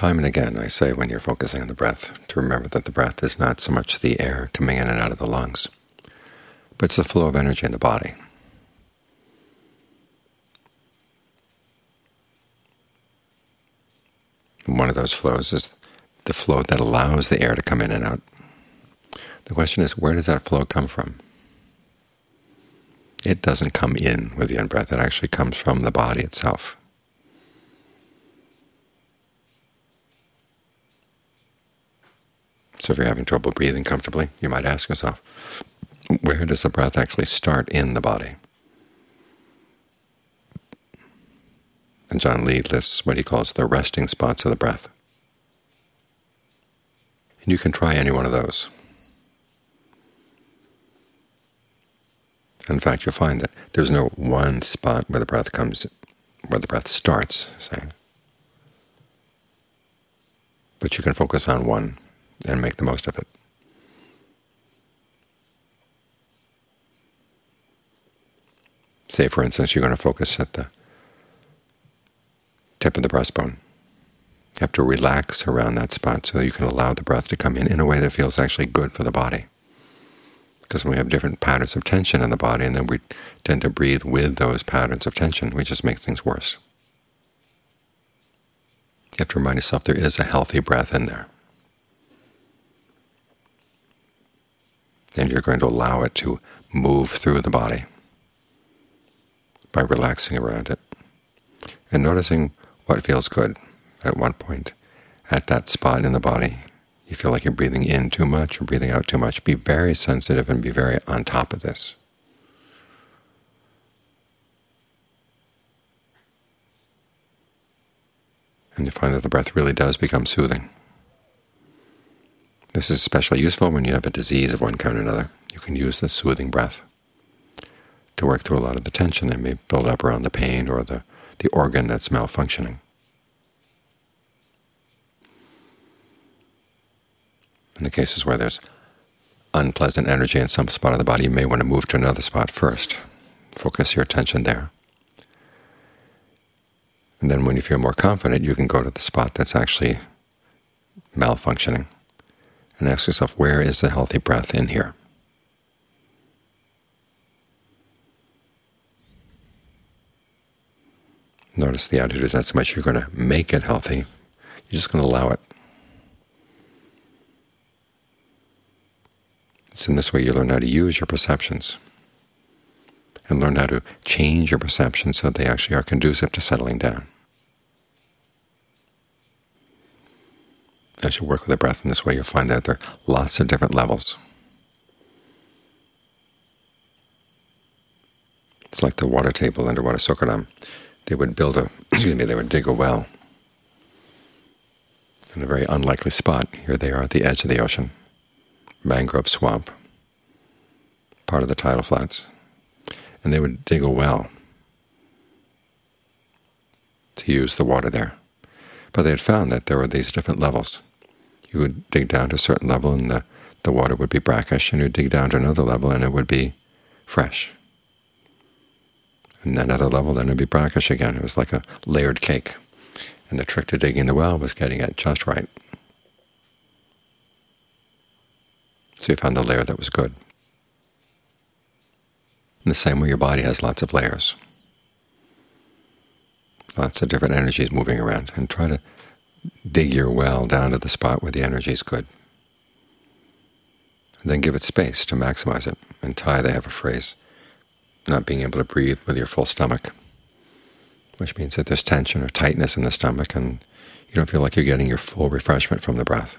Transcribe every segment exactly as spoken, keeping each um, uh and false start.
Time and again I say when you're focusing on the breath to remember that the breath is not so much the air coming in and out of the lungs, but it's the flow of energy in the body. And one of those flows is the flow that allows the air to come in and out. The question is, where does that flow come from? It doesn't come in with the in-breath. It actually comes from the body itself. So if you're having trouble breathing comfortably, you might ask yourself, where does the breath actually start in the body? And John Lee lists what he calls the resting spots of the breath. And you can try any one of those. In fact, you'll find that there's no one spot where the breath comes, where the breath starts, say. But you can focus on one and make the most of it. Say, for instance, you're going to focus at the tip of the breastbone. You have to relax around that spot so you can allow the breath to come in in a way that feels actually good for the body. Because when we have different patterns of tension in the body and then we tend to breathe with those patterns of tension, we just make things worse. You have to remind yourself there is a healthy breath in there. And you're going to allow it to move through the body by relaxing around it and noticing what feels good. At one point, at that spot in the body, you feel like you're breathing in too much or breathing out too much. Be very sensitive and be very on top of this. And you find that the breath really does become soothing. This is especially useful when you have a disease of one kind or another. You can use the soothing breath to work through a lot of the tension that may build up around the pain or the, the organ that's malfunctioning. In the cases where there's unpleasant energy in some spot of the body, you may want to move to another spot first. Focus your attention there. And then when you feel more confident, you can go to the spot that's actually malfunctioning and ask yourself, where is the healthy breath in here? Notice the attitude is not so much you're going to make it healthy, you're just going to allow it. It's in this way you learn how to use your perceptions and learn how to change your perceptions so they actually are conducive to settling down. As you work with the breath in this way, you'll find that there are lots of different levels. It's like the water table underwater Sokaram. They would build a, excuse me, they would dig a well in a very unlikely spot. Here they are at the edge of the ocean, mangrove swamp, part of the tidal flats, and they would dig a well to use the water there. But they had found that there were these different levels. You would dig down to a certain level and the, the water would be brackish, and you would dig down to another level and it would be fresh. And then another level, then it would be brackish again. It was like a layered cake. And the trick to digging the well was getting it just right. So you found the layer that was good. In the same way, your body has lots of layers. Lots of different energies moving around, and try to dig your well down to the spot where the energy is good. And then give it space to maximize it. In Thai they have a phrase, not being able to breathe with your full stomach, which means that there's tension or tightness in the stomach and you don't feel like you're getting your full refreshment from the breath.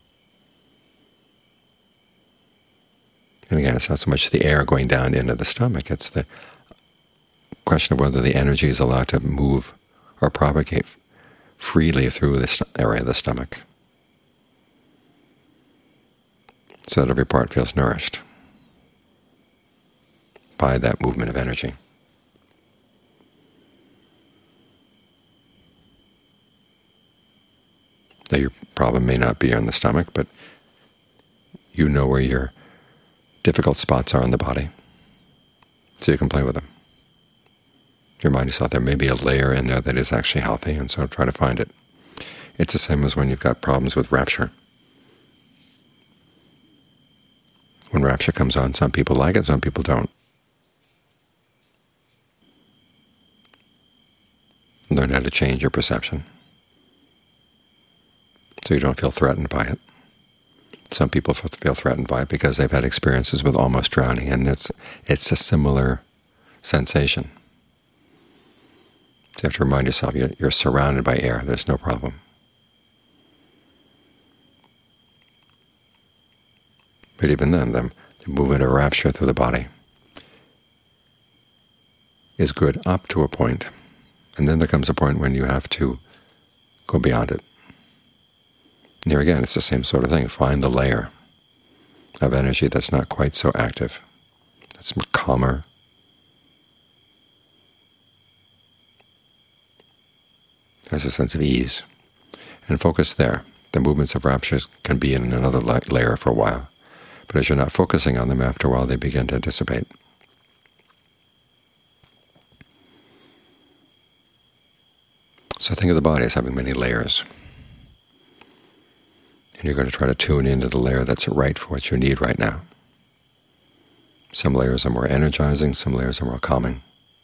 And again, it's not so much the air going down into the stomach, it's the question of whether the energy is allowed to move or propagate freely through this area of the stomach, so that every part feels nourished by that movement of energy. Now, your problem may not be on the stomach, but you know where your difficult spots are in the body, so you can play with them. Remind yourself there may be a layer in there that is actually healthy, and so try to find it. It's the same as when you've got problems with rapture. When rapture comes on, some people like it, some people don't. Learn how to change your perception so you don't feel threatened by it. Some people feel threatened by it because they've had experiences with almost drowning, and it's it's a similar sensation. So you have to remind yourself you're, you're surrounded by air. There's no problem. But even then, the, the movement of rapture through the body is good up to a point, and then there comes a point when you have to go beyond it. And here again, it's the same sort of thing. Find the layer of energy that's not quite so active, that's calmer, has a sense of ease, and focus there. The movements of rapture can be in another la layer for a while, but as you're not focusing on them, after a while they begin to dissipate. So think of the body as having many layers, and you're going to try to tune into the layer that's right for what you need right now. Some layers are more energizing, some layers are more calming.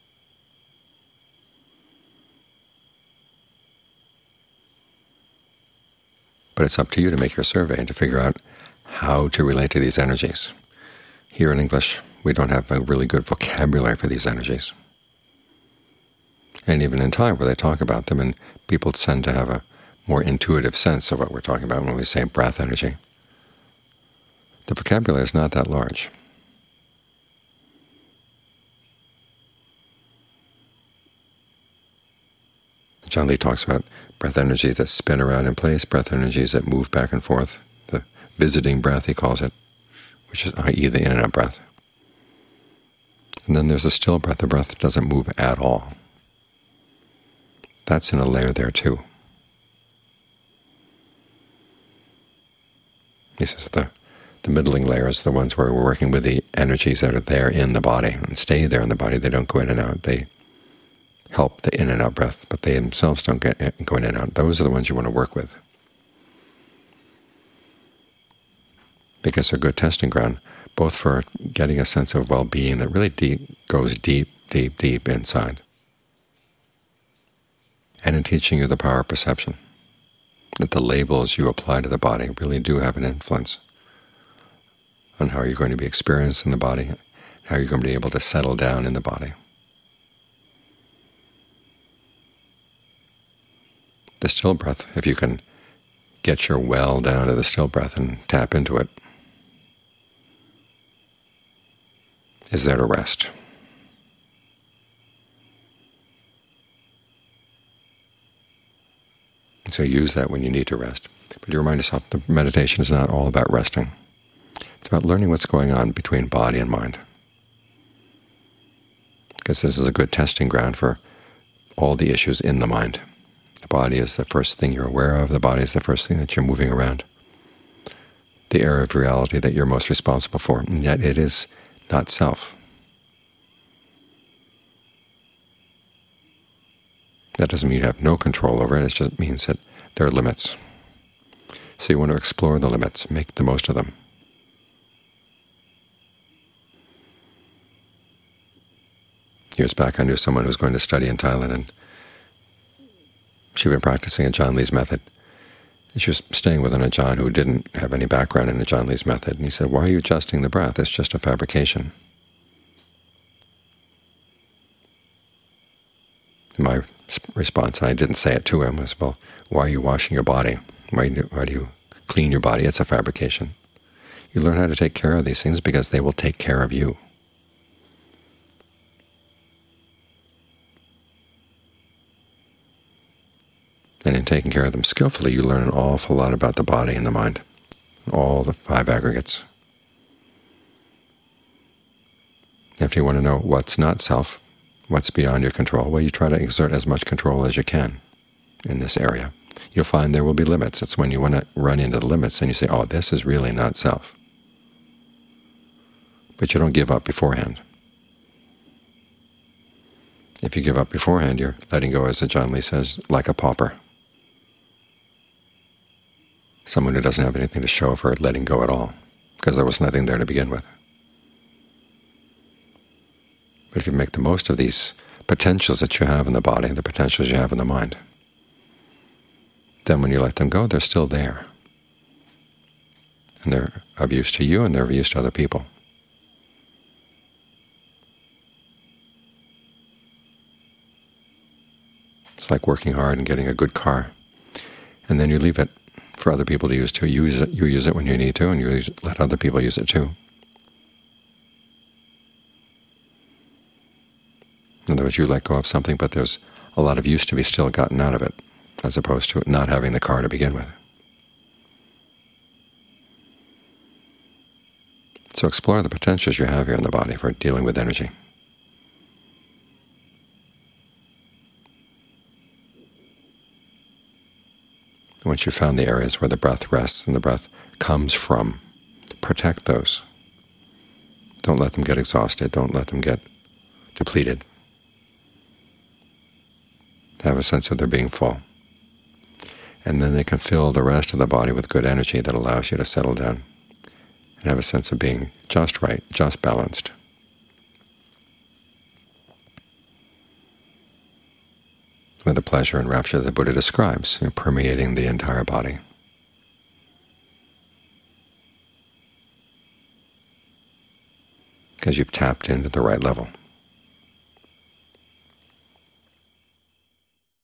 But it's up to you to make your survey and to figure out how to relate to these energies. Here in English, we don't have a really good vocabulary for these energies. And even in Thai, where they talk about them, and people tend to have a more intuitive sense of what we're talking about when we say breath energy, the vocabulary is not that large. Ajaan Lee talks about breath energies that spin around in place, breath energies that move back and forth, the visiting breath, he calls it, which is that is the in and out breath. And then there's a still breath, the breath doesn't move at all. That's in a layer there too. He says the, the middling layers, the ones where we're working with the energies that are there in the body and stay there in the body. They don't go in and out. They help the in and out breath, but they themselves don't get go in and out. Those are the ones you want to work with, because they're a good testing ground, both for getting a sense of well-being that really deep, goes deep, deep, deep inside, and in teaching you the power of perception, that the labels you apply to the body really do have an influence on how you're going to be experienced in the body, how you're going to be able to settle down in the body. The still breath, if you can get your well down to the still breath and tap into it, is there to rest. So use that when you need to rest. But you remind yourself the meditation is not all about resting. It's about learning what's going on between body and mind, because this is a good testing ground for all the issues in the mind. The body is the first thing you're aware of. The body is the first thing that you're moving around, the area of reality that you're most responsible for, and yet it is not self. That doesn't mean you have no control over it. It just means that there are limits. So you want to explore the limits, make the most of them. Years back, I knew someone who was going to study in Thailand, and she'd been practicing Ajaan Lee's method. And she was staying with an Ajaan who didn't have any background in Ajaan Lee's method. And he said, "Why are you adjusting the breath? It's just a fabrication." And my response, and I didn't say it to him, was, "Well, why are you washing your body? Why do, why do you clean your body? It's a fabrication." You learn how to take care of these things because they will take care of you. And in taking care of them skillfully, you learn an awful lot about the body and the mind, all the five aggregates. If you want to know what's not self, what's beyond your control, well, you try to exert as much control as you can in this area. You'll find there will be limits. It's when you want to run into the limits and you say, oh, this is really not self. But you don't give up beforehand. If you give up beforehand, you're letting go, as Ajaan Lee says, like a pauper. someone who doesn't have anything to show for letting go at all, because there was nothing there to begin with. But if you make the most of these potentials that you have in the body, the potentials you have in the mind, then when you let them go, they're still there. And they're of use to you, and they're of use to other people. It's like working hard and getting a good car, and then you leave it for other people to use too. You use it, you use it when you need to, and you use, let other people use it too. In other words, you let go of something, but there's a lot of use to be still gotten out of it, as opposed to not having the car to begin with. So explore the potentials you have here in the body for dealing with energy. Once you've found the areas where the breath rests and the breath comes from, protect those. Don't let them get exhausted. Don't let them get depleted. Have a sense of their being full. And then they can fill the rest of the body with good energy that allows you to settle down and have a sense of being just right, just balanced. With the pleasure and rapture that the Buddha describes, you know, permeating the entire body. Because you've tapped into the right level.